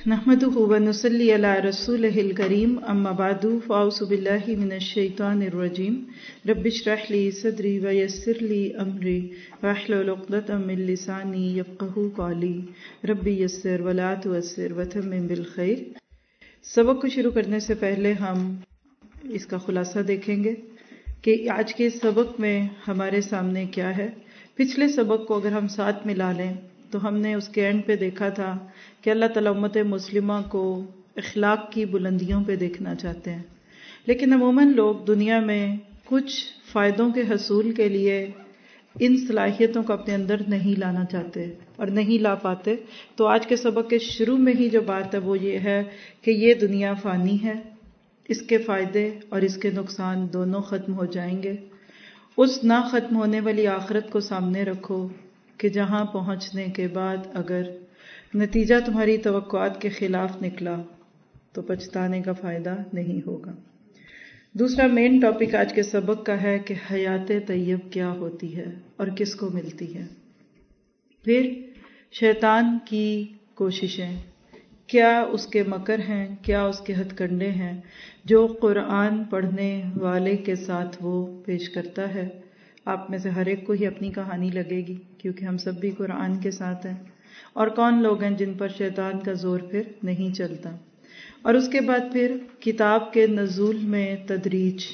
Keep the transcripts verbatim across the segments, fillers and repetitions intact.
نحمدہ و نصلی علی رسولہ الکریم اما بعد فاعوذ باللہ من الشیطان الرجیم رب اشرح لی صدری ویسر لی امری واحلل عقدۃ من لسانی یفقہوا قولی رب یسر ولا تعسر وتمم بالخیر۔ سبق کو شروع کرنے سے پہلے ہم اس کا خلاصہ دیکھیں گے کہ آج کے سبق میں ہمارے سامنے کیا ہے۔ پچھلے سبق کو اگر ہم ساتھ ملا لیں تو ہم نے اس کے اینڈ پہ دیکھا تھا کہ اللہ تعالیٰ امت مسلمہ کو اخلاق کی بلندیوں پہ دیکھنا چاہتے ہیں، لیکن عموماً لوگ دنیا میں کچھ فائدوں کے حصول کے لیے ان صلاحیتوں کو اپنے اندر نہیں لانا چاہتے اور نہیں لا پاتے۔ تو آج کے سبق کے شروع میں ہی جو بات ہے وہ یہ ہے کہ یہ دنیا فانی ہے، اس کے فائدے اور اس کے نقصان دونوں ختم ہو جائیں گے۔ اس نہ ختم ہونے والی آخرت کو سامنے رکھو کہ جہاں پہنچنے کے بعد اگر نتیجہ تمہاری توقعات کے خلاف نکلا تو پچھتانے کا فائدہ نہیں ہوگا۔ دوسرا مین ٹاپک آج کے سبق کا ہے کہ حیات طیب کیا ہوتی ہے اور کس کو ملتی ہے۔ پھر شیطان کی کوششیں کیا، اس کے مکر ہیں، کیا اس کے ہتھ کنڈے ہیں جو قرآن پڑھنے والے کے ساتھ وہ پیش کرتا ہے۔ آپ میں سے ہر ایک کو ہی اپنی کہانی لگے گی کیونکہ ہم سب بھی قرآن کے ساتھ ہیں، اور کون لوگ ہیں جن پر شیطان کا زور پھر نہیں چلتا۔ اور اس کے بعد پھر کتاب کے نزول میں تدریج،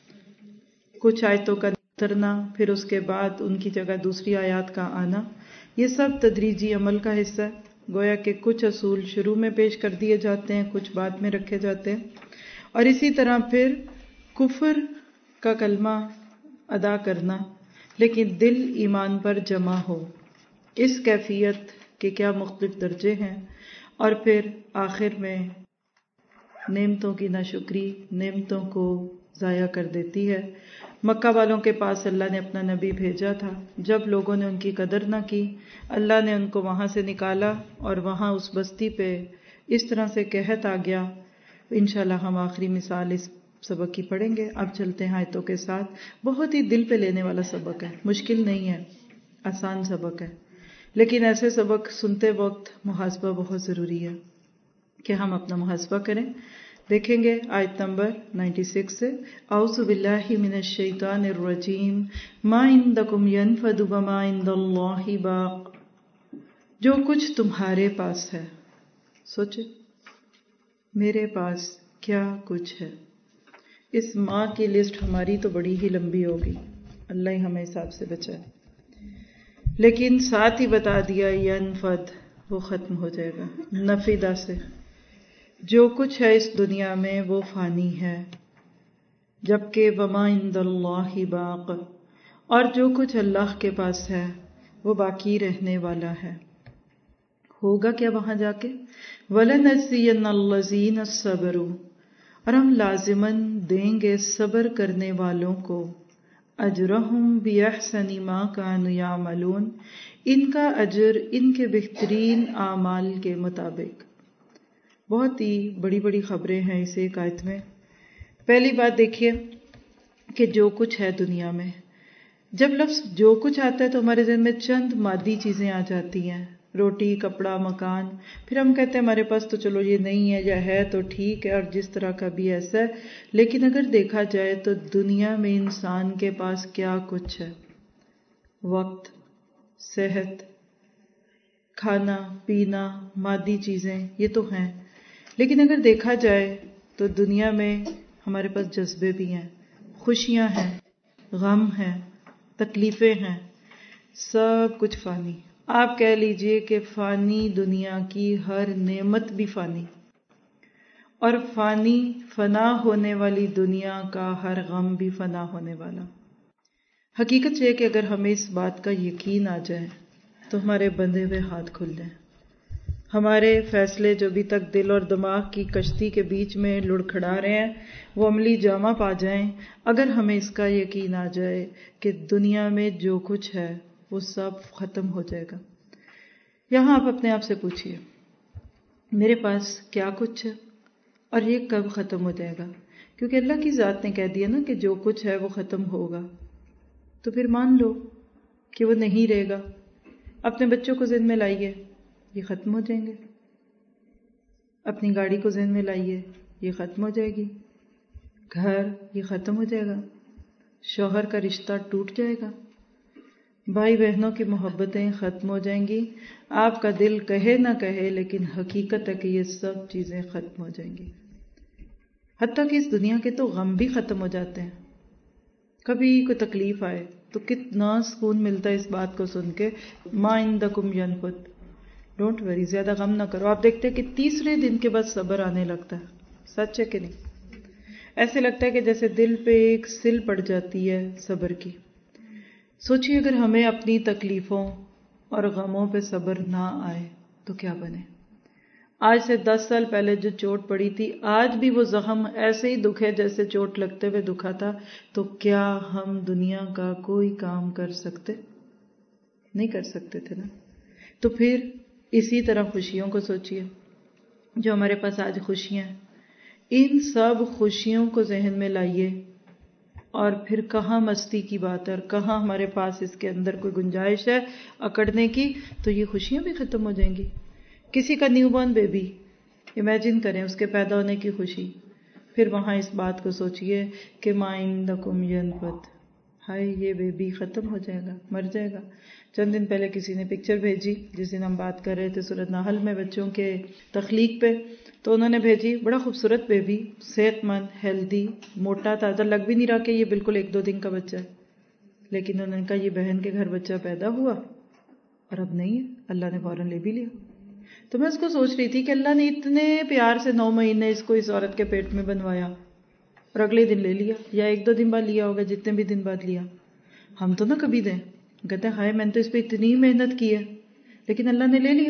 کچھ آیتوں کا اترنا، پھر اس کے بعد ان کی جگہ دوسری آیات کا آنا، یہ سب تدریجی عمل کا حصہ ہے۔ گویا کہ کچھ اصول شروع میں پیش کر دیے جاتے ہیں، کچھ بعد میں رکھے جاتے ہیں، اور اسی طرح پھر کفر کا کلمہ ادا کرنا لیکن دل ایمان پر جمع ہو، اس کیفیت کے کیا مختلف درجے ہیں، اور پھر آخر میں نعمتوں کی ناشکری نعمتوں کو ضائع کر دیتی ہے۔ مکہ والوں کے پاس اللہ نے اپنا نبی بھیجا تھا، جب لوگوں نے ان کی قدر نہ کی اللہ نے ان کو وہاں سے نکالا اور وہاں اس بستی پہ اس طرح سے قحط آ گیا۔ انشاءاللہ ہم آخری مثال اس سبق کی پڑھیں گے۔ اب چلتے ہیں آیتوں کے ساتھ۔ بہت ہی دل پہ لینے والا سبق ہے، مشکل نہیں ہے، آسان سبق ہے، لیکن ایسے سبق سنتے وقت محاسبہ بہت ضروری ہے کہ ہم اپنا محاسبہ کریں۔ دیکھیں گے آیت نمبر چھیانوے سے، اعوذ باللہ من الشیطان الرجیم ما عندکم ینفد وما عند اللہ باق۔ جو کچھ تمہارے پاس ہے، سوچے میرے پاس کیا کچھ ہے۔ اس ماں کی لسٹ ہماری تو بڑی ہی لمبی ہوگی، اللہ ہی ہمیں حساب سے بچائے، لیکن ساتھ ہی بتا دیا ینفد، وہ ختم ہو جائے گا، نفدہ سے۔ جو کچھ ہے اس دنیا میں وہ فانی ہے، جبکہ وما عند اللہ باق، اور جو کچھ اللہ کے پاس ہے وہ باقی رہنے والا ہے۔ ہوگا کیا وہاں جا کے؟ وَلَنَجْزِيَنَّ الَّذِينَ صَبَرُوا، اور ہم لازماً دیں گے صبر کرنے والوں کو، اجرہم بِأَحْسَنِ مَا كَانُوا يَعْمَلُونَ، ان کا اجر ان کے بہترین اعمال کے مطابق۔ بہت ہی بڑی بڑی خبریں ہیں اس ایک آیت میں۔ پہلی بات دیکھیے کہ جو کچھ ہے دنیا میں، جب لفظ جو کچھ آتا ہے تو ہمارے ذہن میں چند مادی چیزیں آ جاتی ہیں، روٹی، کپڑا، مکان، پھر ہم کہتے ہیں ہمارے پاس تو چلو یہ نہیں ہے، یا ہے تو ٹھیک ہے اور جس طرح کا بھی ایسا ہے۔ لیکن اگر دیکھا جائے تو دنیا میں انسان کے پاس کیا کچھ ہے؟ وقت، صحت، کھانا پینا، مادی چیزیں، یہ تو ہیں، لیکن اگر دیکھا جائے تو دنیا میں ہمارے پاس جذبے بھی ہیں، خوشیاں ہیں، غم ہیں، تکلیفیں ہیں، سب کچھ فانی۔ آپ کہہ لیجئے کہ فانی دنیا کی ہر نعمت بھی فانی، اور فانی فنا ہونے والی دنیا کا ہر غم بھی فنا ہونے والا۔ حقیقت یہ کہ اگر ہمیں اس بات کا یقین آ جائے تو ہمارے بندھے ہوئے ہاتھ کھل جائیں، ہمارے فیصلے جو ابھی تک دل اور دماغ کی کشتی کے بیچ میں لڑکھڑا رہے ہیں وہ عملی جامہ پا جائیں، اگر ہمیں اس کا یقین آ جائے کہ دنیا میں جو کچھ ہے وہ سب ختم ہو جائے گا۔ یہاں آپ اپنے آپ سے پوچھئے میرے پاس کیا کچھ ہے اور یہ کب ختم ہو جائے گا؟ کیونکہ اللہ کی ذات نے کہہ دیا نا کہ جو کچھ ہے وہ ختم ہوگا، تو پھر مان لو کہ وہ نہیں رہے گا۔ اپنے بچوں کو ذہن میں لائیے، یہ ختم ہو جائیں گے، اپنی گاڑی کو ذہن میں لائیے، یہ ختم ہو جائے گی، گھر یہ ختم ہو جائے گا، شوہر کا رشتہ ٹوٹ جائے گا، بھائی بہنوں کی محبتیں ختم ہو جائیں گی. آپ کا دل کہے نہ کہے لیکن حقیقت ہے کہ یہ سب چیزیں ختم ہو جائیں گی. حتیٰ کہ اس دنیا کے تو غم بھی ختم ہو جاتے ہیں. کبھی کوئی تکلیف آئے تو کتنا سکون ملتا ہے اس بات کو سن کے، ما عندکم ینفد، ڈونٹ وری، زیادہ غم نہ کرو. آپ دیکھتے ہیں کہ تیسرے دن کے بعد صبر آنے لگتا ہے. سچ ہے کہ نہیں؟ ایسے لگتا ہے کہ جیسے دل پہ ایک سل پڑ جاتی ہے صبر کی. سوچیے اگر ہمیں اپنی تکلیفوں اور غموں پہ صبر نہ آئے تو کیا بنے. آج سے دس سال پہلے جو چوٹ پڑی تھی، آج بھی وہ زخم ایسے ہی دکھے جیسے چوٹ لگتے ہوئے دکھا تھا. تو کیا ہم دنیا کا کوئی کام کر سکتے؟ نہیں کر سکتے تھے نا. تو پھر اسی طرح خوشیوں کو سوچیے، جو ہمارے پاس آج خوشیاں ہیں، ان سب خوشیوں کو ذہن میں لائیے، اور پھر کہاں مستی کی بات ہے اور کہاں ہمارے پاس اس کے اندر کوئی گنجائش ہے اکڑنے کی، تو یہ خوشیاں بھی ختم ہو جائیں گی. کسی کا نیو بورن بیبی امیجن کریں، اس کے پیدا ہونے کی خوشی، پھر وہاں اس بات کو سوچیے کہ ما عندکم ینفد، ہائے یہ بیبی ختم ہو جائے گا، مر جائے گا. چند دن پہلے کسی نے پکچر بھیجی، جس دن ہم بات کر رہے تھے سورۃ نحل میں بچوں کے تخلیق پہ، تو انہوں نے بھیجی بڑا خوبصورت بیبی، صحت مند، ہیلدی، موٹا تازہ، لگ بھی نہیں رہا کہ یہ بالکل ایک دو دن کا بچہ ہے. لیکن انہوں نے کہا یہ بہن کے گھر بچہ پیدا ہوا اور اب نہیں ہے، اللہ نے فوراً لے بھی لیا. تو میں اس کو سوچ رہی تھی کہ اللہ نے اتنے پیار سے نو مہینے اس کو اس عورت کے پیٹ میں بنوایا اور اگلے دن لے لیا، یا ایک دو دن بعد لیا ہوگا، جتنے بھی دن بعد لیا. ہم تو نہ کبھی دیں، کہتے ہیں ہائے میں نے تو اس پہ اتنی محنت کی ہے، لیکن اللہ نے لے لیا.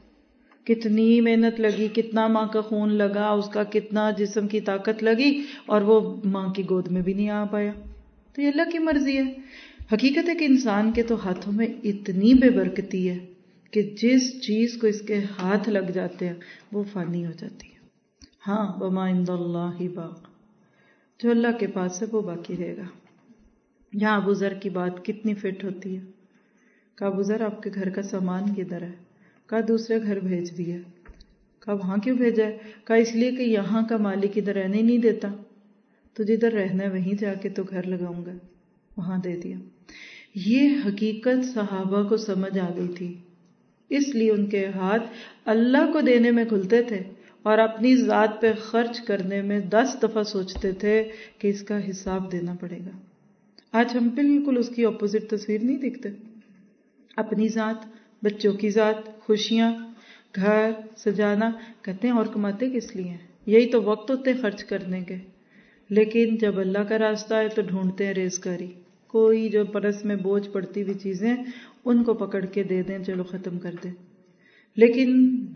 کتنی محنت لگی، کتنا ماں کا خون لگا، اس کا کتنا جسم کی طاقت لگی، اور وہ ماں کی گود میں بھی نہیں آ پایا. تو یہ اللہ کی مرضی ہے. حقیقت ہے کہ انسان کے تو ہاتھوں میں اتنی بے برکتی ہے کہ جس چیز کو اس کے ہاتھ لگ جاتے ہیں وہ فانی ہو جاتی ہے. ہاں وما عند اللہ باق، جو اللہ کے پاس ہے وہ باقی رہے گا. یہاں ابو ذر کی بات کتنی فٹ ہوتی ہے. کہا ابو ذر آپ کے گھر کا سامان کدھر ہے؟ کہا دوسرے گھر بھیج دیا. کہا وہاں کیوں بھیجا ہے؟ کہا اس لیے کہ یہاں کا مالک ادھر رہنے نہیں دیتا، تو جدھر رہنا ہے وہیں جا کے تو گھر لگاؤں گا، وہاں دے دیا. یہ حقیقت صحابہ کو سمجھ آ گئی تھی، اس لیے ان کے ہاتھ اللہ کو دینے میں کھلتے تھے اور اپنی ذات پہ خرچ کرنے میں دس دفعہ سوچتے تھے کہ اس کا حساب دینا پڑے گا. آج ہم بالکل اس کی اپوزٹ تصویر نہیں دیکھتے. اپنی ذات، بچوں کی ذات، خوشیاں، گھر سجانا، کہتے ہیں اور کماتے کس لیے ہیں، یہی تو وقت ہوتے خرچ کرنے کے. لیکن جب اللہ کا راستہ ہے تو ڈھونڈتے ہیں ریزگاری. کوئی جو پرس میں بوجھ پڑتی ہوئی چیزیں ان کو پکڑ کے دے دیں، چلو ختم کر دیں. لیکن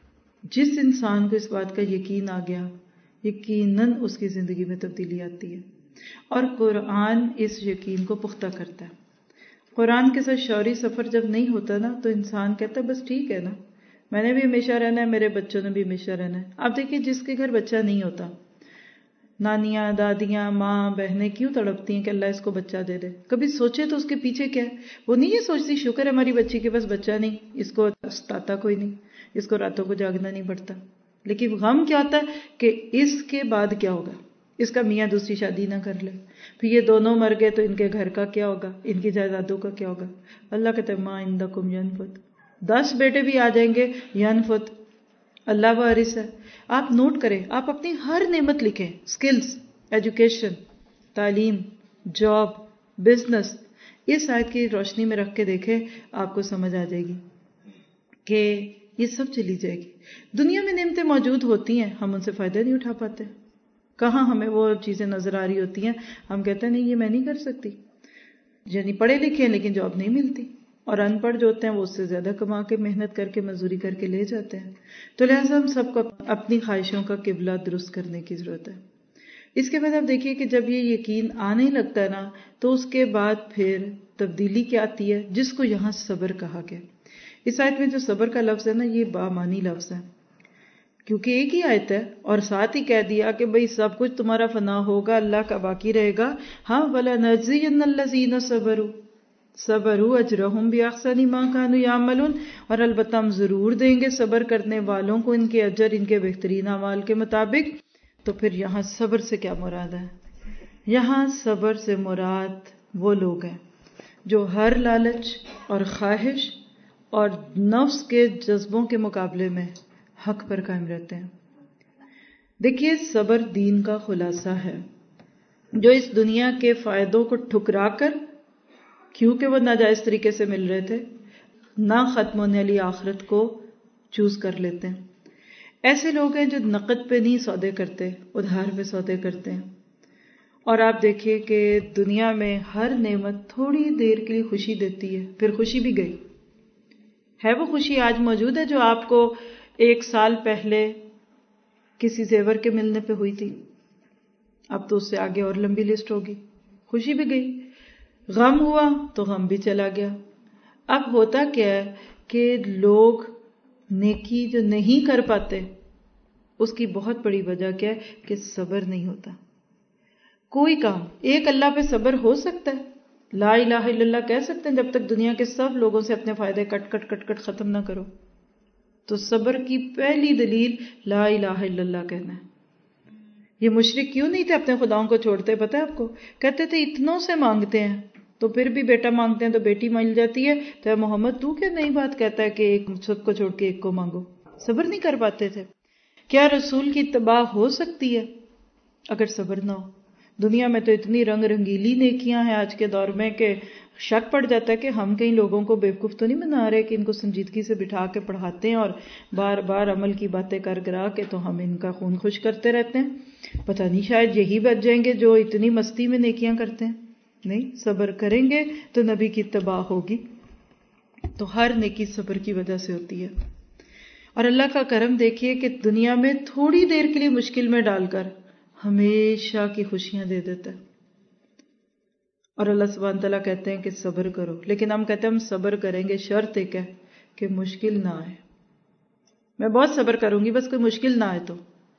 جس انسان کو اس بات کا یقین آ گیا، یقیناً اس کی زندگی میں تبدیلی آتی ہے. اور قرآن اس یقین کو پختہ کرتا ہے. قرآن کے ساتھ شعوری سفر جب نہیں ہوتا نا تو انسان کہتا ہے بس ٹھیک ہے نا، میں نے بھی ہمیشہ رہنا ہے، میرے بچوں نے بھی ہمیشہ رہنا ہے. آپ دیکھیے جس کے گھر بچہ نہیں ہوتا، نانیاں، دادیاں، ماں، بہنیں کیوں تڑپتی ہیں کہ اللہ اس کو بچہ دے دے. کبھی سوچے تو اس کے پیچھے کیا ہے؟ وہ نہیں یہ سوچتی شکر ہے ہماری بچی کے پاس بچہ نہیں، اس کو ستاتا کوئی نہیں، اس کو راتوں کو جاگنا نہیں پڑتا. لیکن غم کیا ہوتا ہے کہ اس کے بعد کیا ہوگا، اس کا میاں دوسری شادی نہ کر لے، پھر یہ دونوں مر گئے تو ان کے گھر کا کیا ہوگا، ان کی جائیدادوں کا کیا ہوگا. اللہ کہتے ہیں ما عندکم ینفد، دس بیٹے بھی آ جائیں گے ینفد، اللہ وارث ہے. آپ نوٹ کریں، آپ اپنی ہر نعمت لکھیں، سکلز، ایجوکیشن، تعلیم، جاب، بزنس، اس آیت کی روشنی میں رکھ کے دیکھیں، آپ کو سمجھ آ جائے گی کہ یہ سب چلی جائے گی. دنیا میں نعمتیں موجود ہوتی ہیں، ہم ان سے فائدہ نہیں اٹھا پاتے. کہاں ہمیں وہ چیزیں نظر آ رہی ہوتی ہیں، ہم کہتے ہیں نہیں یہ میں نہیں کر سکتی. یعنی پڑھے لکھے ہیں لیکن جاب نہیں ملتی، اور ان پڑھ جو ہوتے ہیں وہ اس سے زیادہ کما کے محنت کر کے مزدوری کر کے لے جاتے ہیں. تو لہٰذا ہم سب کو اپنی خواہشوں کا قبلہ درست کرنے کی ضرورت ہے. اس کے بعد آپ دیکھیے کہ جب یہ یقین آنے لگتا ہے نا تو اس کے بعد پھر تبدیلی کیا آتی ہے، جس کو یہاں صبر کہا گیا. اس آیت میں جو صبر کا لفظ ہے نا یہ بامانی لفظ ہے، کیونکہ ایک ہی آیت ہے اور ساتھ ہی کہہ دیا کہ بھئی سب کچھ تمہارا فنا ہوگا، اللہ کا باقی رہے گا. ہاں وَلَنَجْزِيَنَّ الَّذِينَ صَبَرُوا، صبروا اجرہم باحسن ما کانوا یعملون، اور البتہ ہم ضرور دیں گے صبر کرنے والوں کو ان کے اجر ان کے بہترین اعمال کے مطابق۔ تو پھر یہاں صبر سے کیا مراد ہے؟ یہاں صبر سے مراد وہ لوگ ہیں جو ہر لالچ اور خواہش اور نفس کے جذبوں کے مقابلے میں حق پر قائم رہتے ہیں۔ دیکھیے صبر دین کا خلاصہ ہے، جو اس دنیا کے فائدوں کو ٹھکرا کر، کیونکہ وہ ناجائز طریقے سے مل رہے تھے، نہ ختم ہونے والی آخرت کو چوز کر لیتے ہیں۔ ایسے لوگ ہیں جو نقد پہ نہیں سودے کرتے، ادھار پہ سودے کرتے ہیں۔ اور آپ دیکھیے کہ دنیا میں ہر نعمت تھوڑی دیر کے لیے خوشی دیتی ہے، پھر خوشی بھی گئی۔ ہے وہ خوشی آج موجود ہے جو آپ کو ایک سال پہلے کسی زیور کے ملنے پہ ہوئی تھی؟ اب تو اس سے آگے اور لمبی لسٹ ہوگی۔ خوشی بھی گئی، غم ہوا تو غم بھی چلا گیا۔ اب ہوتا کیا ہے کہ لوگ نیکی جو نہیں کر پاتے، اس کی بہت بڑی وجہ کیا ہے کہ صبر نہیں ہوتا۔ کوئی کام ایک اللہ پہ صبر ہو سکتا ہے، لا الہ الا اللہ کہہ سکتے ہیں جب تک دنیا کے سب لوگوں سے اپنے فائدے کٹ کٹ کٹ کٹ ختم نہ کرو۔ تو صبر کی پہلی دلیل لا الہ الا اللہ کہنا ہے۔ یہ مشرک کیوں نہیں تھے اپنے خداؤں کو چھوڑتے؟ پتہ ہے آپ کو؟ کہتے تھے اتنوں سے مانگتے ہیں تو پھر بھی بیٹا مانگتے ہیں تو بیٹی مل جاتی ہے، تو اے محمد تو کیا نئی بات کہتا ہے کہ ایک سب کو چھوڑ کے ایک کو مانگو؟ صبر نہیں کر پاتے تھے۔ کیا رسول کی اتباع ہو سکتی ہے اگر صبر نہ ہو؟ دنیا میں تو اتنی رنگ رنگیلی نیکیاں ہیں آج کے دور میں کہ شک پڑ جاتا ہے کہ ہم کئی لوگوں کو بیوقوف تو نہیں بنا رہے کہ ان کو سنجیدگی سے بٹھا کے پڑھاتے ہیں اور بار بار عمل کی باتیں کر کرا کے تو ہم ان کا خون خوش کرتے رہتے ہیں۔ پتہ نہیں شاید یہی بچ جائیں گے جو اتنی مستی میں نیکیاں کرتے ہیں۔ نہیں، صبر کریں گے تو نبی کی اتباع ہوگی۔ تو ہر نیکی صبر کی وجہ سے ہوتی ہے۔ اور اللہ کا کرم دیکھیے کہ دنیا میں تھوڑی دیر کے لیے مشکل میں ڈال کر ہمیشہ کی خوشیاں دے دیتا ہے۔ اور اللہ سبحانہ تعالیٰ کہتے ہیں کہ صبر کرو، لیکن ہم کہتے ہیں ہم صبر کریں گے، شرط ایک ہے کہ مشکل نہ آئے۔ میں بہت صبر کروں گی بس کوئی مشکل نہ آئے تو۔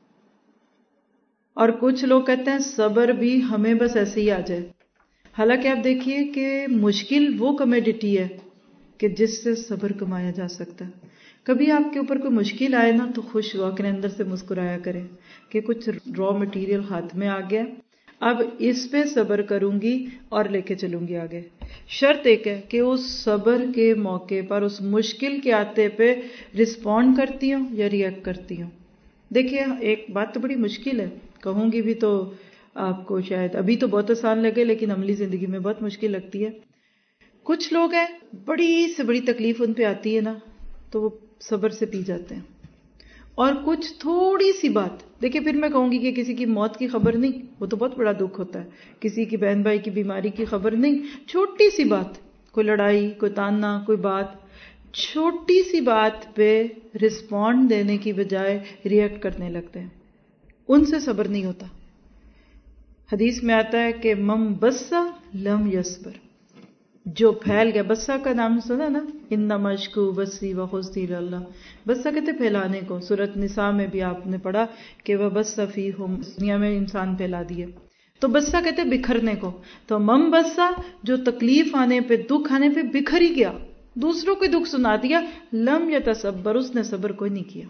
اور کچھ لوگ کہتے ہیں صبر بھی ہمیں بس ایسے ہی آ جائے۔ حالانکہ آپ دیکھیے کہ مشکل وہ کمیڈیٹی ہے کہ جس سے صبر کمایا جا سکتا ہے۔ کبھی آپ کے اوپر کوئی مشکل آئے نا تو خوش ہوا کریں، اندر سے مسکرایا کریں کہ کچھ را مٹیریل ہاتھ میں آ گیا، اب اس پہ صبر کروں گی اور لے کے چلوں گی آگے۔ شرط ایک ہے کہ اس صبر کے موقع پر، اس مشکل کے آتے پہ رسپونڈ کرتی ہوں یا ریئیکٹ کرتی ہوں۔ دیکھیے ایک بات تو بڑی مشکل ہے، کہوں گی بھی تو آپ کو شاید ابھی تو بہت آسان لگے لیکن عملی زندگی میں بہت مشکل لگتی ہے۔ کچھ لوگ ہیں بڑی سے بڑی تکلیف ان پہ آتی ہے نا تو وہ صبر سے پی جاتے ہیں، اور کچھ تھوڑی سی بات، دیکھیں پھر میں کہوں گی کہ کسی کی موت کی خبر نہیں، وہ تو بہت بڑا دکھ ہوتا ہے، کسی کی بہن بھائی کی بیماری کی خبر نہیں، چھوٹی سی بات، کوئی لڑائی، کوئی تانا، کوئی بات، چھوٹی سی بات پہ رسپونڈ دینے کی بجائے ریئیکٹ کرنے لگتے ہیں، ان سے صبر نہیں ہوتا۔ حدیث میں آتا ہے کہ مم بسا لم یصبر، جو پھیل گیا، بسا کا نام سنا نا، انما اشکو بسی و حزنی اللہ، بسا کہتے پھیلانے کو، سورۃ نساء میں بھی آپ نے پڑھا کہ وبث فیہم، دنیا میں انسان پھیلا دیے، تو بسا کہتے بکھرنے کو، تو مم بسا جو تکلیف آنے پہ، دکھ آنے پہ بکھر ہی گیا، دوسروں کو دکھ سنا دیا، لم یتصبر، اس نے صبر کوئی نہیں کیا۔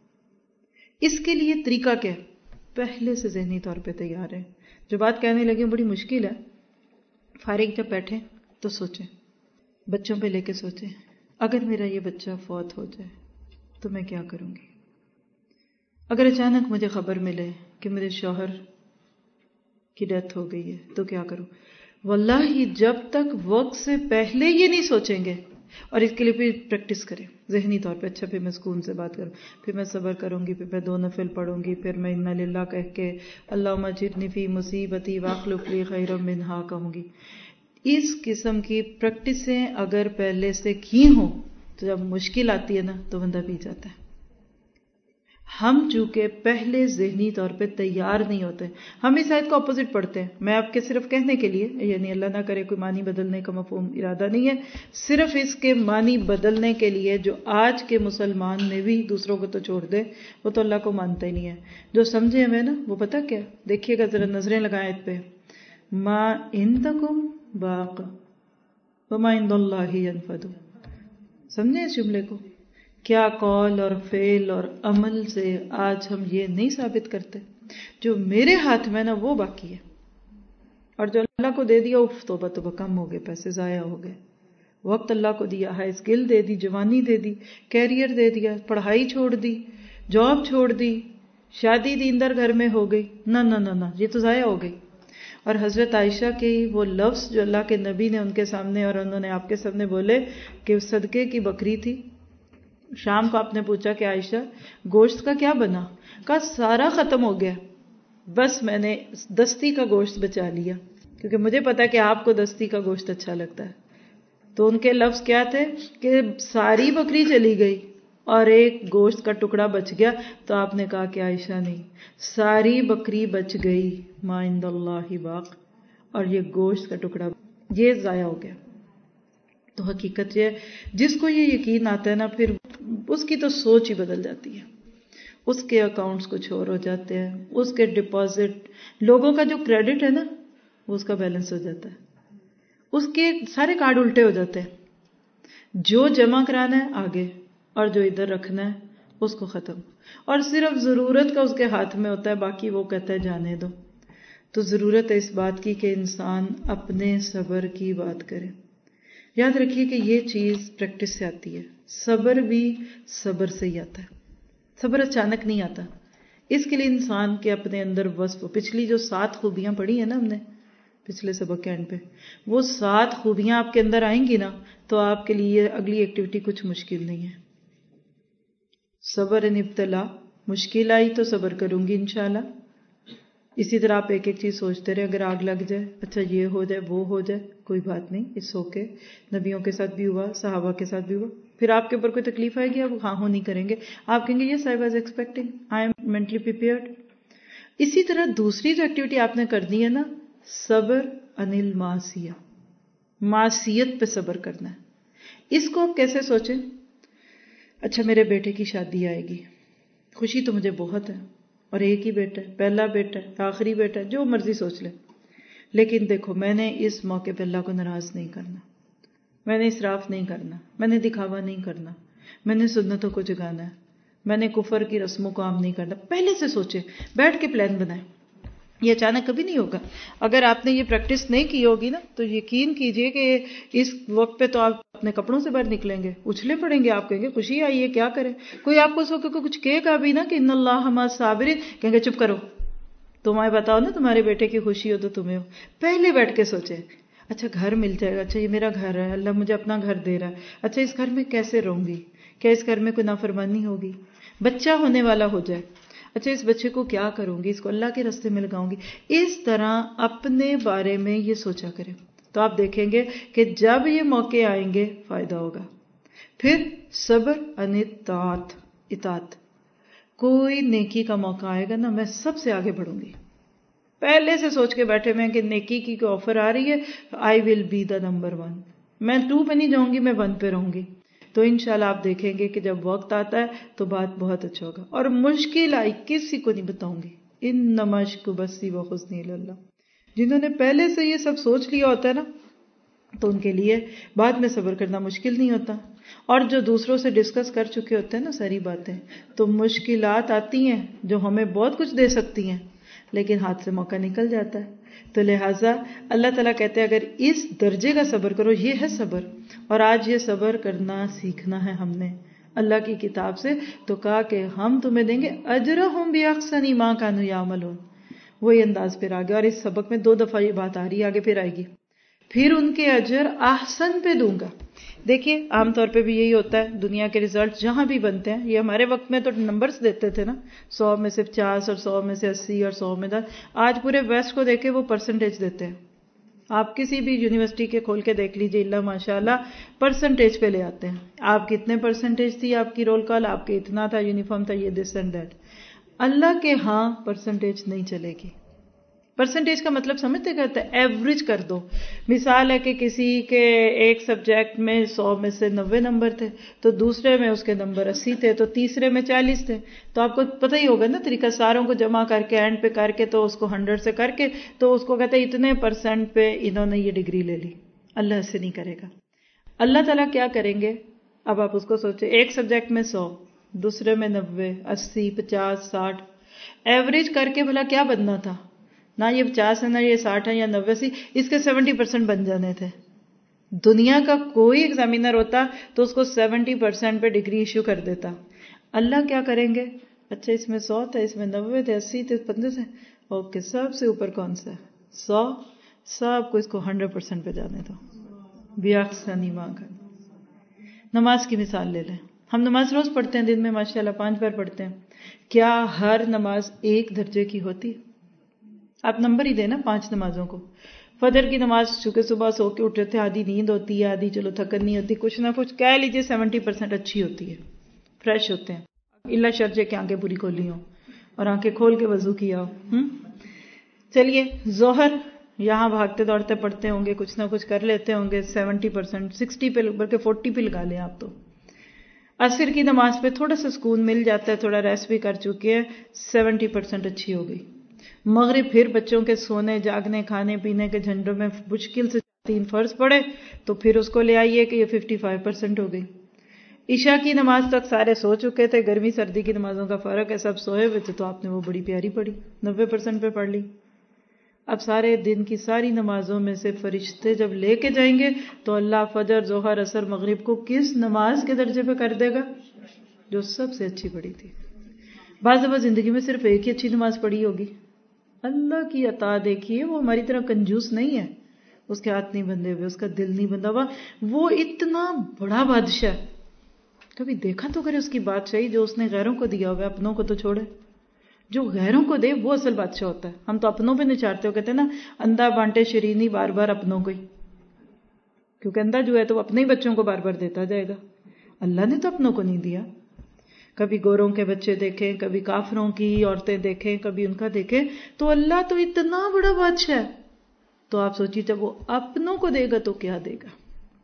اس کے لیے طریقہ کیا ہے؟ پہلے سے ذہنی طور پہ تیار ہے۔ جو بات کہنے لگی بڑی مشکل ہے، فارغ جب بیٹھیں تو سوچیں، بچوں پہ لے کے سوچیں، اگر میرا یہ بچہ فوت ہو جائے تو میں کیا کروں گی؟ اگر اچانک مجھے خبر ملے کہ میرے شوہر کی ڈیتھ ہو گئی ہے تو کیا کروں؟ واللہ جب تک وقت سے پہلے یہ نہیں سوچیں گے، اور اس کے لیے پھر پریکٹس کریں ذہنی طور پہ، اچھا پھر میں سکون سے بات کروں، پھر میں صبر کروں گی، پھر میں دو نفل پڑھوں گی، پھر میں انا للہ کہہ کے اللہم اجرنی فی مصیبتی واخلف لی خیرا منہا کہوں گی۔ اس قسم کی پریکٹسیں اگر پہلے سے کی ہوں تو جب مشکل آتی ہے نا تو بندہ پی جاتا ہے۔ ہم چونکہ پہلے ذہنی طور پہ تیار نہیں ہوتے، ہم اس آیت کو اپوزٹ پڑھتے ہیں۔ میں آپ کے صرف کہنے کے لیے، یعنی اللہ نہ کرے کوئی معنی بدلنے کا مفہوم ارادہ نہیں ہے، صرف اس کے معنی بدلنے کے لیے جو آج کے مسلمان نے بھی دوسروں کو تو چھوڑ دے، وہ تو اللہ کو مانتا ہی نہیں ہے۔ جو سمجھے ہمیں نا وہ پتہ کیا، دیکھیے گا ذرا نظریں لگائیں آیت پہ، ما عندکم باق، وما عند اللہ ینفد. سمجھیں اس جملے کو؟ کیا قول اور فعل اور عمل سے آج ہم یہ نہیں ثابت کرتے جو میرے ہاتھ میں نا وہ باقی ہے، اور جو اللہ کو دے دیا اف توبہ توبہ کم ہو گئے، پیسے ضائع ہو گئے، وقت اللہ کو دیا ہے، اسکل دے دی، جوانی دے دی، کیریئر دے دیا، پڑھائی چھوڑ دی، جاب چھوڑ دی، شادی دیندر گھر میں ہو گئی، نہ نہ نہ نہ یہ تو ضائع ہو گئی. اور حضرت عائشہ کے وہ لفظ جو اللہ کے نبی نے ان کے سامنے اور انہوں نے آپ کے سامنے بولے کہ صدقے کی بکری تھی. شام کو آپ نے پوچھا کہ عائشہ گوشت کا کیا بنا؟ کہا سارا ختم ہو گیا، بس میں نے دستی کا گوشت بچا لیا، کیونکہ مجھے پتا کہ آپ کو دستی کا گوشت اچھا لگتا ہے. تو ان کے لفظ کیا تھے کہ ساری بکری چلی گئی اور ایک گوشت کا ٹکڑا بچ گیا. تو آپ نے کہا کہ عائشہ نہیں، ساری بکری بچ گئی، ما عند اللہ باق، اور یہ گوشت کا ٹکڑا یہ ضائع ہو گیا. تو حقیقت یہ جس کو یہ یقین آتا ہے نا، پھر اس کی تو سوچ ہی بدل جاتی ہے. اس کے اکاؤنٹس کچھ اور ہو جاتے ہیں، اس کے ڈپازٹ، لوگوں کا جو کریڈٹ ہے نا وہ اس کا بیلنس ہو جاتا ہے، اس کے سارے کارڈ الٹے ہو جاتے ہیں. جو جمع کرانا ہے آگے، اور جو ادھر رکھنا ہے اس کو ختم، اور صرف ضرورت کا اس کے ہاتھ میں ہوتا ہے، باقی وہ کہتا ہے جانے دو. تو ضرورت ہے اس بات کی کہ انسان اپنے صبر کی بات کرے. یاد رکھیے کہ یہ چیز پریکٹس سے آتی ہے، صبر بھی صبر سے ہی آتا ہے. صبر اچانک نہیں آتا، اس کے لیے انسان کے اپنے اندر وصف. پچھلی جو سات خوبیاں پڑھی ہیں نا ہم نے پچھلے سبق کے اینڈ پہ، وہ سات خوبیاں آپ کے اندر آئیں گی نا تو آپ کے لیے اگلی ایکٹیویٹی کچھ مشکل نہیں ہے. صبر ان ابتلا، مشکل آئی تو صبر کروں گی انشاءاللہ. اسی طرح آپ ایک ایک چیز سوچتے رہے، اگر آگ لگ جائے، اچھا یہ ہو جائے وہ ہو جائے، کوئی بات نہیں، اٹس اوکے. نبیوں کے ساتھ بھی ہوا، صحابہ کے ساتھ بھی ہوا. پھر آپ کے اوپر کوئی تکلیف آئے گی، آپ ہاں ہو نہیں کریں گے، آپ کہیں گے yes I was expecting, I am mentally prepared. اسی طرح دوسری جو ایکٹیویٹی آپ نے کرنی ہے نا، صبر عن المعصیہ، معصیت پہ صبر کرنا ہے. اس کو آپ کیسے سوچیں؟ اچھا میرے بیٹے کی شادی آئے گی، خوشی تو مجھے بہت ہے، اور ایک ہی بیٹا ہے، پہلا بیٹا ہے، آخری بیٹا ہے، جو مرضی سوچ لے. لیکن دیکھو میں نے اس موقع پہ اللہ کو ناراض نہیں کرنا، میں نے اسراف نہیں کرنا، میں نے دکھاوا نہیں کرنا، میں نے سنتوں کو جگانا ہے، میں نے کفر کی رسموں کو عام نہیں کرنا. پہلے سے سوچے، بیٹھ کے پلان بنائیں. یہ اچانک کبھی نہیں ہوگا. اگر آپ نے یہ پریکٹس نہیں کی ہوگی نا تو یقین کیجئے کہ اس وقت پہ تو آپ اپنے کپڑوں سے باہر نکلیں گے، اچھلے پڑیں گے، آپ کہیں گے خوشی آئی ہے کیا کریں. کوئی آپ کو سو کہ کچھ کہے گا بھی نا کہ ان اللہ مع الصابرین، کہیں گے چپ کرو، تمہیں بتاؤ نا تمہارے بیٹے کی خوشی ہو تو تمہیں ہو. پہلے بیٹھ کے سوچے، اچھا گھر مل جائے گا، اچھا یہ میرا گھر ہے، اللہ مجھے اپنا گھر دے رہا ہے، اچھا اس گھر میں کیسے رہوں گی، کیا اس گھر میں کوئی نافرمانی ہوگی. بچہ ہونے والا ہو جائے، اچھا اس بچے کو کیا کروں گی، اس کو اللہ کے راستے میں لگاؤں گی. اس طرح اپنے بارے میں یہ سوچا کریں تو آپ دیکھیں گے کہ جب یہ موقع آئیں گے فائدہ ہوگا. پھر صبر عن الطاعت، اطاعت. کوئی نیکی کا موقع آئے گا نا میں سب سے آگے بڑھوں گی. پہلے سے سوچ کے بیٹھے ہوئے ہیں کہ نیکی کی کوئی آفر آ رہی ہے، I will be the number one. میں ٹو پہ نہیں جاؤں گی، میں ون پہ رہوں گی. تو انشاءاللہ آپ دیکھیں گے کہ جب وقت آتا ہے تو بات بہت اچھا ہوگا. اور مشکل آئی کسی کو نہیں بتاؤں گی، انما اشکو بثی وحزنی الی اللہ. جنہوں نے پہلے سے یہ سب سوچ لیا ہوتا ہے نا تو ان کے لیے بعد میں صبر کرنا مشکل نہیں ہوتا. اور جو دوسروں سے ڈسکس کر چکے ہوتے ہیں نا ساری باتیں، تو مشکلات آتی ہیں جو ہمیں بہت کچھ دے سکتی ہیں لیکن ہاتھ سے موقع نکل جاتا ہے. تو لہٰذا اللہ تعالیٰ کہتے ہیں اگر اس درجے کا صبر کرو، یہ ہے صبر. اور آج یہ صبر کرنا سیکھنا ہے ہم نے اللہ کی کتاب سے. تو کہا کہ ہم تمہیں دیں گے اجرہم باحسن ما کانوا یعملون. وہی انداز پھر آگے، اور اس سبق میں دو دفعہ یہ بات آ رہی ہے، آگے پھر آئے گی. پھر ان کے اجر احسن پہ دوں گا. دیکھیے عام طور پہ بھی یہی ہوتا ہے، دنیا کے ریزلٹ جہاں بھی بنتے ہیں، یہ ہمارے وقت میں تو نمبرز دیتے تھے نا، سو میں سے پچاس اور سو میں سے اسی اور سو میں دس. آج پورے ویسٹ کو دیکھے وہ پرسنٹیج دیتے ہیں. آپ کسی بھی یونیورسٹی کے کھول کے دیکھ لیجئے، اللہ ماشاء اللہ پرسنٹیج پہ لے آتے ہیں. آپ کتنے پرسنٹیج تھی آپ کی رول کال، آپ کے اتنا تھا، یونیفارم تھا، یہ دس اینڈ دیٹ. اللہ کے ہاں پرسنٹیج نہیں چلے گی. پرسنٹیج کا مطلب سمجھتے کہتے ہیں ایوریج کر دو. مثال ہے کہ کسی کے ایک سبجیکٹ میں سو میں سے نوے نمبر تھے تو دوسرے میں اس کے نمبر اسی تھے تو تیسرے میں چالیس تھے. تو آپ کو پتہ ہی ہوگا نا طریقہ، ساروں کو جمع کر کے اینڈ پہ کر کے تو اس کو ہنڈریڈ سے کر کے تو اس کو کہتے ہیں اتنے پرسنٹ پہ انہوں نے یہ ڈگری لے لی. اللہ ایسے نہیں کرے گا. اللہ تعالیٰ کیا کریں گے؟ اب آپ اس کو سوچیں، ایک سبجیکٹ میں سو، دوسرے میں نبے، اسی، پچاس، ساٹھ، ایوریج کر کے بھلا کیا بننا تھا؟ نہ یہ پچاس ہے، نہ یہ ساٹھ ہے یا نوے سی، اس کے سیونٹی پرسینٹ بن جانے تھے. دنیا کا کوئی ایگزامینر ہوتا تو اس کو سیونٹی پرسینٹ پہ ڈگری ایشو کر دیتا. اللہ کیا کریں گے؟ اچھا اس میں سو تھے، اس میں نوے تھے، اسی تھے، پندرہ تھے، اوکے سب سے اوپر کون سا ہے؟ سو. سب کو اس کو ہنڈریڈ پرسینٹ پہ جانے دو. بیاخسانی مانگا. نماز کی مثال لے لیں. ہم نماز روز پڑھتے ہیں، دن میں ماشاءاللہ پانچ بار پڑھتے ہیں. کیا ہر نماز ایک درجے کی ہوتی؟ آپ نمبر ہی دیں نا پانچ نمازوں کو. فجر کی نماز چونکہ صبح سو کے اٹھے تھے، آدھی نیند ہوتی ہے، آدھی چلو تھکن نہیں ہوتی، کچھ نہ کچھ کہہ لیجیے سیونٹی پرسینٹ اچھی ہوتی ہے، فریش ہوتے ہیں. اللہ شرجے کے آنکھیں پوری کھولی ہوں اور آنکھیں کھول کے وضو کیا ہو. چلیے ظہر یہاں بھاگتے دوڑتے پڑھتے ہوں گے، کچھ نہ کچھ کر لیتے ہوں گے، سیونٹی پرسینٹ سکسٹی پہ بلکہ فورٹی پہ لگا لیں آپ تو. عصر کی نماز پہ تھوڑا سا سکون مل جاتا ہے، تھوڑا ریسٹ بھی کر چکے ہیں، سیونٹی پرسینٹ اچھی ہو گئی. مغرب پھر بچوں کے سونے جاگنے کھانے پینے کے جھنڈوں میں مشکل سے تین فرض پڑے تو پھر اس کو لے آئیے کہ یہ ففٹی فائیو پرسینٹ ہو گئی. عشاء کی نماز تک سارے سو چکے تھے، گرمی سردی کی نمازوں کا فرق ہے، سب سوئے ہوئے تھے تو آپ نے وہ بڑی پیاری پڑھی، نوے پرسینٹ پہ پڑھ لی. اب سارے دن کی ساری نمازوں میں سے فرشتے جب لے کے جائیں گے تو اللہ فجر ظہر عصر مغرب کو کس نماز کے درجے پہ کر دے گا؟ جو سب سے اچھی پڑھی تھی. بعض دفعہ زندگی میں صرف ایک ہی اچھی نماز پڑھی ہوگی. اللہ کی عطا دیکھیے، وہ ہماری طرح کنجوس نہیں ہے، اس کے ہاتھ نہیں بندھے ہوئے، اس کا دل نہیں بندھا ہوا، وہ اتنا بڑا بادشاہ. کبھی دیکھا تو کرے اس کی بادشاہی جو اس نے غیروں کو دیا ہوا ہے، اپنوں کو تو چھوڑے. جو غیروں کو دے وہ اصل بادشاہ ہوتا ہے. ہم تو اپنوں پہ نچارتے ہو، کہتے ہیں نا اندھا بانٹے شرینی بار بار اپنوں کو ہی، کیونکہ اندھا جو ہے تو وہ اپنے ہی بچوں کو بار بار دیتا جائے گا. اللہ نے تو اپنوں کو نہیں دیا. کبھی گوروں کے بچے دیکھیں، کبھی کافروں کی عورتیں دیکھیں، کبھی ان کا دیکھیں، تو اللہ تو اتنا بڑا بادشاہ ہے. تو آپ سوچیے جب وہ اپنوں کو دے گا تو کیا دے گا؟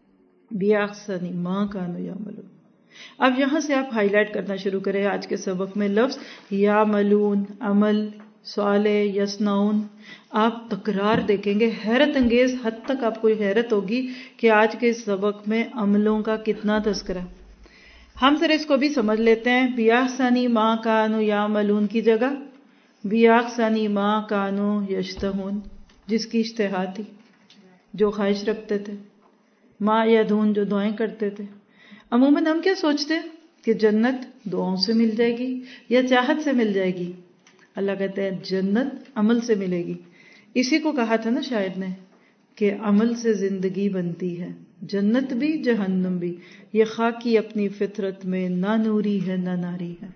بیاحسن ما کانوا یعملون. اب یہاں سے آپ ہائی لائٹ کرنا شروع کریں آج کے سبق میں لفظ یعملون، عمل، صالح، یصنعون. آپ تکرار دیکھیں گے، حیرت انگیز حد تک آپ کو حیرت ہوگی کہ آج کے سبق میں عملوں کا کتنا تذکرہ. ہم سر اس کو بھی سمجھ لیتے ہیں، بیاحسن ما کانوا یعملون کی جگہ بیاحسن ما کانوا یشتہون، جس کی اشتہا تھی، جو خواہش رکھتے تھے، ما یدعون جو دعائیں کرتے تھے. عموماً ہم کیا سوچتے ہیں کہ جنت دعاؤں سے مل جائے گی یا چاہت سے مل جائے گی. اللہ کہتے ہیں جنت عمل سے ملے گی. اسی کو کہا تھا نا شاعر نے کہ عمل سے زندگی بنتی ہے، جنت بھی جہنم بھی، یہ خاکی اپنی فطرت میں نہ نوری ہے نہ ناری ہے.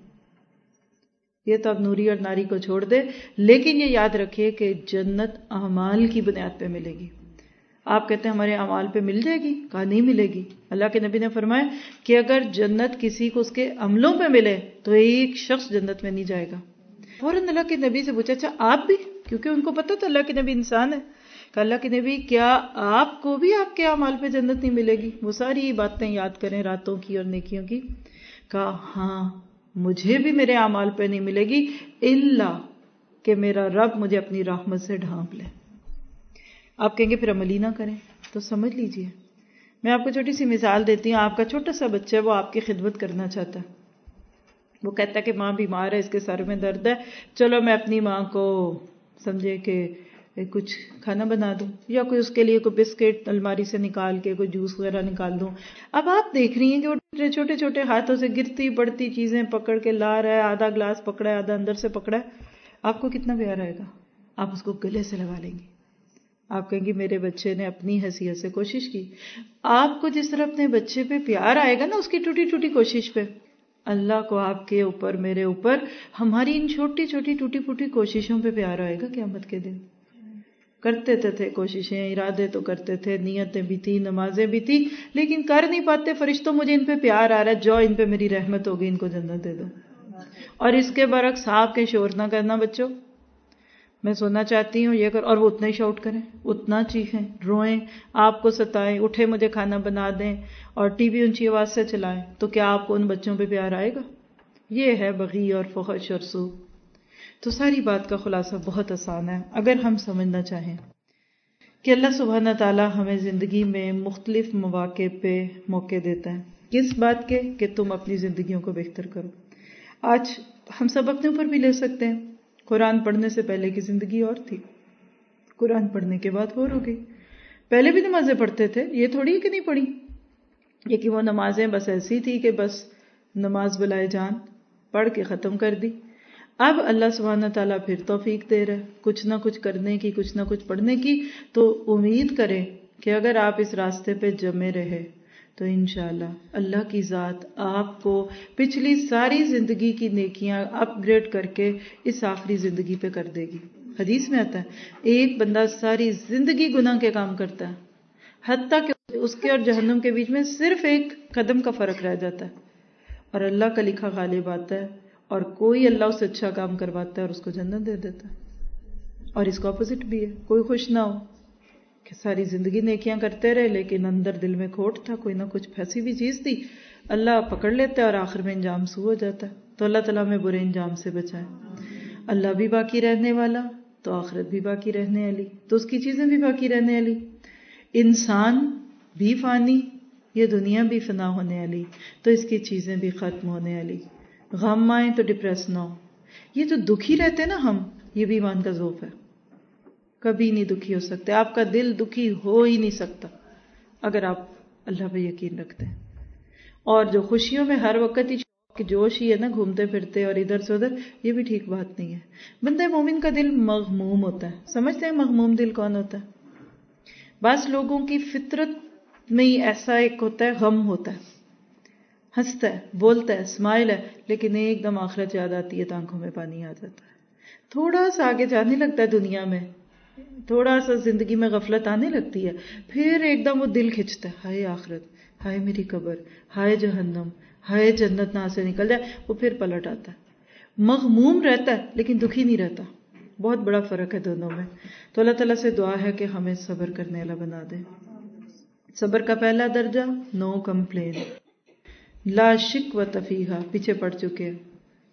یہ تو اب نوری اور ناری کو چھوڑ دے، لیکن یہ یاد رکھیے کہ جنت اعمال کی بنیاد پہ ملے گی. آپ کہتے ہیں ہمارے اعمال پہ مل جائے گی، کہا نہیں ملے گی. اللہ کے نبی نے فرمایا کہ اگر جنت کسی کو اس کے عملوں پہ ملے تو ایک شخص جنت میں نہیں جائے گا. فوراً اللہ کے نبی سے پوچھا اچھا آپ بھی؟ کیونکہ ان کو پتا تھا اللہ کے نبی انسان ہے. کہ اللہ کے نبی کیا آپ کو بھی آپ کے اعمال پہ جنت نہیں ملے گی؟ وہ ساری باتیں یاد کریں راتوں کی اور نیکیوں کی. کہا ہاں مجھے بھی میرے اعمال پہ نہیں ملے گی الا کہ میرا رب مجھے اپنی رحمت سے ڈھانپ لے. آپ کہیں گے پھر عمل ہی نہ کریں، تو سمجھ لیجئے میں آپ کو چھوٹی سی مثال دیتی ہوں. آپ کا چھوٹا سا بچہ ہے، وہ آپ کی خدمت کرنا چاہتا ہے. وہ کہتا ہے کہ ماں بیمار ہے، اس کے سر میں درد ہے، چلو میں اپنی ماں کو سمجھے کہ کچھ کھانا بنا دوں یا کوئی اس کے لیے کوئی بسکٹ الماری سے نکال کے کوئی جوس وغیرہ نکال دوں. اب آپ دیکھ رہی ہیں کہ وہ چھوٹے چھوٹے ہاتھوں سے گرتی پڑتی چیزیں پکڑ کے لا رہا ہے، آدھا گلاس پکڑا ہے، آدھا اندر سے پکڑا ہے. آپ کو کتنا پیار آئے گا؟ آپ اس کو گلے سے لگا لیں گی. آپ کہیں گے میرے بچے نے اپنی حیثیت سے کوشش کی. آپ کو جس طرح اپنے بچے پہ پیار آئے گا نا اس کی ٹوٹی ٹوٹی کوشش پہ، اللہ کو آپ کے اوپر میرے اوپر ہماری ان چھوٹی چھوٹی ٹوٹی پھوٹی کوششوں پہ پیار آئے گا قیامت کے دن. کرتے تھے کوششیں، ارادے تو کرتے تھے، نیتیں بھی تھی، نمازیں بھی تھی، لیکن کر نہیں پاتے. فرشتوں مجھے ان پہ پیار آ رہا ہے، جو ان پہ میری رحمت ہوگی ان کو جنت دے دو. اور اس کے برعکس آپ کے شور نہ کرنا بچوں، میں سننا چاہتی ہوں یہ کر، اور وہ اتنا ہی شاؤٹ کریں، اتنا چیخیں، روئیں، آپ کو ستائیں، اٹھے مجھے کھانا بنا دیں اور ٹی وی اونچی آواز سے چلائیں، تو کیا آپ کو ان بچوں پہ پیار آئے گا؟ یہ ہے بغی اور فحش اور سو. تو ساری بات کا خلاصہ بہت آسان ہے اگر ہم سمجھنا چاہیں کہ اللہ سبحانہ تعالیٰ ہمیں زندگی میں مختلف مواقع پہ موقع دیتا ہے. کس بات کے؟ کہ تم اپنی زندگیوں کو بہتر کرو. آج ہم سب اپنے اوپر بھی لے سکتے ہیں. قرآن پڑھنے سے پہلے کی زندگی اور تھی، قرآن پڑھنے کے بعد اور ہو گئی. پہلے بھی نمازیں پڑھتے تھے، یہ تھوڑی کہ نہیں پڑھی، یہ کہ وہ نمازیں بس ایسی تھی کہ بس نماز بلائے جان پڑھ کے ختم کر دی. اب اللہ سبحانہ تعالیٰ پھر توفیق دے رہے کچھ نہ کچھ کرنے کی، کچھ نہ کچھ پڑھنے کی. تو امید کریں کہ اگر آپ اس راستے پہ جمے رہے تو انشاءاللہ اللہ کی ذات آپ کو پچھلی ساری زندگی کی نیکیاں اپ گریڈ کر کے اس آخری زندگی پہ کر دے گی. حدیث میں آتا ہے ایک بندہ ساری زندگی گناہ کے کام کرتا ہے، حتیٰ کہ اس کے اور جہنم کے بیچ میں صرف ایک قدم کا فرق رہ جاتا ہے، اور اللہ کا لکھا غالب آتا ہے اور کوئی اللہ اس سے اچھا کام کرواتا ہے اور اس کو جنت دے دیتا ہے. اور اس کا اپوزٹ بھی ہے، کوئی خوش نہ ہو کہ ساری زندگی نیکیاں کرتے رہے لیکن اندر دل میں کھوٹ تھا، کوئی نہ کچھ پھنسی بھی چیز تھی، اللہ پکڑ لیتا ہے اور آخر میں انجام سو ہو جاتا ہے. تو اللہ تعالیٰ میں برے انجام سے بچائے. اللہ بھی باقی رہنے والا تو آخرت بھی باقی رہنے والی، تو اس کی چیزیں بھی باقی رہنے والی. انسان بھی فانی، یہ دنیا بھی فنا ہونے والی، تو اس کی چیزیں بھی ختم ہونے والی. غم آئے تو ڈپریس نہ ہو. یہ جو دکھی رہتے نا ہم، یہ بھی ایمان کا ذوق ہے. کبھی نہیں دکھی ہو سکتے، آپ کا دل دکھی ہو ہی نہیں سکتا اگر آپ اللہ پہ یقین رکھتے ہیں. اور جو خوشیوں میں ہر وقت ہی جوش ہی ہے نا، گھومتے پھرتے اور ادھر سے ادھر، یہ بھی ٹھیک بات نہیں ہے. بندہ مومن کا دل مغموم ہوتا ہے. سمجھتے ہیں مغموم دل کون ہوتا ہے؟ بعض لوگوں کی فطرت میں ہی ایسا ایک ہوتا ہے، غم ہوتا ہے، ہنستا ہے، بولتا ہے، اسمائل ہے، لیکن ایک دم آخرت یاد آتی ہے تو آنکھوں میں پانی آ جاتا ہے. تھوڑا سا آگے جانے لگتا ہے دنیا میں، تھوڑا سا زندگی میں غفلت آنے لگتی ہے، پھر ایک دم وہ دل کھنچتا ہے، ہائے آخرت، ہائے میری قبر، ہائے جہنم، ہائے جنت نہ سے نکل جائے. وہ پھر پلٹ آتا ہے. مغموم رہتا ہے لیکن دکھی نہیں رہتا. بہت بڑا فرق ہے دونوں میں. تو اللہ تعالیٰ سے دعا ہے کہ ہمیں صبر کرنے والا بنا دے. صبر کا پہلا درجہ نو کمپلین، لا شک و تفیہا، پیچھے پڑ چکے ہیں.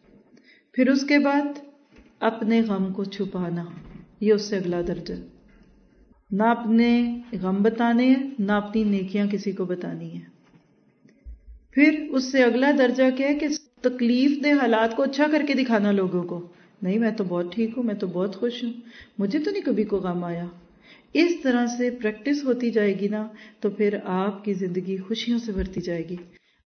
پھر اس کے بعد اپنے غم کو چھپانا، یہ اس سے اگلا درجہ. نہ اپنے غم بتانے ہیں، نہ اپنی نیکیاں کسی کو بتانی ہیں. پھر اس سے اگلا درجہ کیا ہے کہ تکلیف دہ حالات کو اچھا کر کے دکھانا لوگوں کو. نہیں میں تو بہت ٹھیک ہوں، میں تو بہت خوش ہوں، مجھے تو نہیں کبھی کوئی غم آیا. اس طرح سے پریکٹس ہوتی جائے گی نا تو پھر آپ کی زندگی خوشیوں سے بھرتی جائے گی.